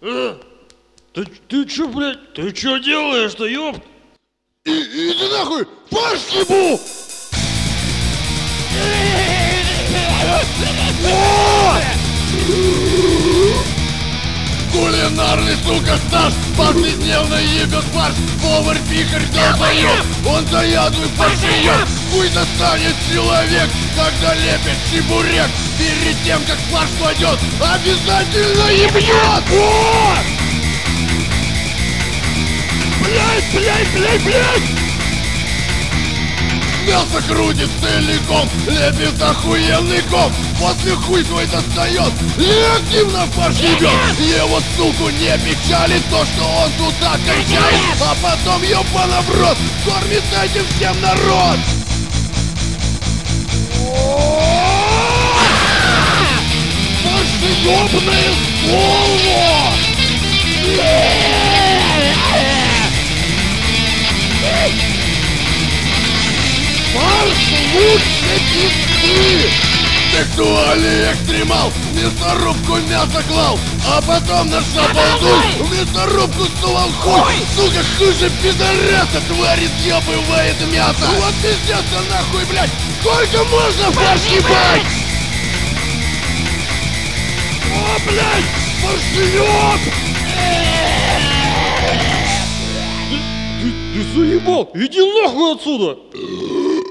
Ты чё, блядь? Ты чё делаешь-то, ёпт? Иди нахуй! Фарш ебу! Кулинарный, сука, стаж! Повседневно ебет фарш! Повар-пихарь долбоёб! Он заядлый фаршиёб! Хуй достанет человек, когда лепит чебурек! Перед тем, как фарш кладет, обязательно ебнет! Блять! Мясо крутит целиком, лепит охуенный ком. После хуй свой достает и активно фарш ебет. Его, суку, не печалит то, что он туда кончает, а потом ебано в рот кормит этим всем народ. Фаршеёбное слово! Фарш лучше пизды! Сексуальный экстремал, мясорубку мясо клал, а потом на шабалду в мясорубку сувал хуй. Сука, хуже пидораса, твари съебывает мясо. Вот пиздец-то нахуй, блядь, сколько можно фарш ебать? О, блядь, фаршеёб! Ты заебал! Иди нахуй отсюда!